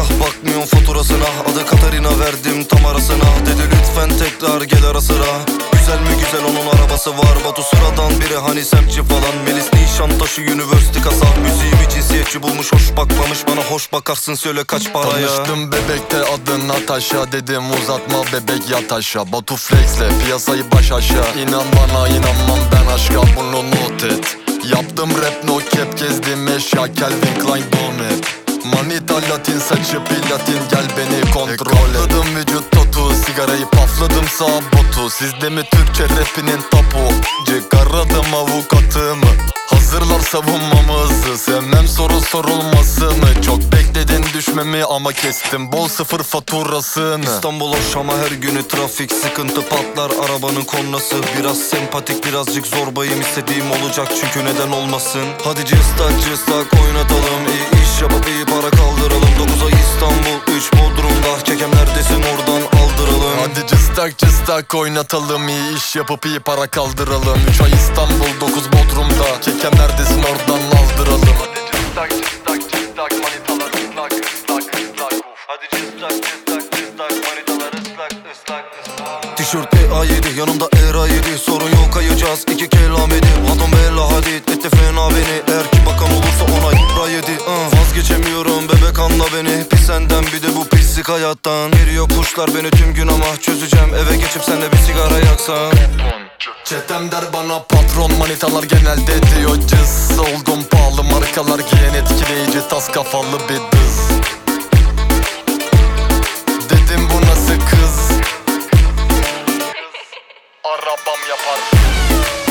Nikah bakmıyorum faturasına, adı Katarina verdim tam arasına. Dedi lütfen tekrar gel ara sıra. Güzel mi güzel, onun arabası var. Batu sıradan biri hani semtçi falan. Melis Nişantaşı University kasa. Müziğimi cinsiyetçi bulmuş, hoş bakmamış bana. Hoş bakarsın söyle kaç paraya. Tanıştım bebekte adın Natasha, dedim uzatma bebek yat aşağı. Batu flexle piyasayı baş aşağı. İnan bana inanmam ben aşka, bunu not et. Yaptım rap no cap, gezdim eşya Calvin Klein donut. Manita latin, saçı platin, gel beni kontrol et. Katladım vücut tatu, sigarayı pafladım sağ botu. Sizde mi Türkçe rapinin tapu? Çıkaradım avukatımı, hazırlar savunmamızı. Sevmem soru sorulması mı? Çok bekledin düşmemi ama kestim bol sıfır faturasını. İstanbul hoş ama her günü trafik, sıkıntı patlar arabanın kornası. Biraz sempatik birazcık zorbayım, istediğim olacak çünkü neden olmasın. Hadi cıstak oynatalım, iyi iş yapıp iyi para kaldıralım. 9 ay İstanbul 3 Bodrum'da, kekem neredesin oradan aldıralım. Hadi cıstak oynatalım, iyi iş yapıp iyi para kaldıralım. 3 ay İstanbul 9 Bodrum'da, kekem neredesin oradan aldıralım. Hadi cıstak manitalar ıslak. Hadi cıstak manitalar ıslak. Tişört EA7 yanımda ERA7, sorun yok kayacağız 2 kelam edin. Adam bella hadid etti fena beni, eğer ki bakan olursa ona yedi. Vazgeçemiyorum bebek anla beni, pis senden bir de bu pislik hayattan. Geliyor kuşlar beni tüm gün ama çözeceğim, eve geçip senle bir sigara yaksan. Çetem der bana patron, manitalar genelde diyor cız. Oldum pahalı markalar giyen, etkileyici tas kafalı bir dız. Dedim bu nasıl kız? Arabam yapar.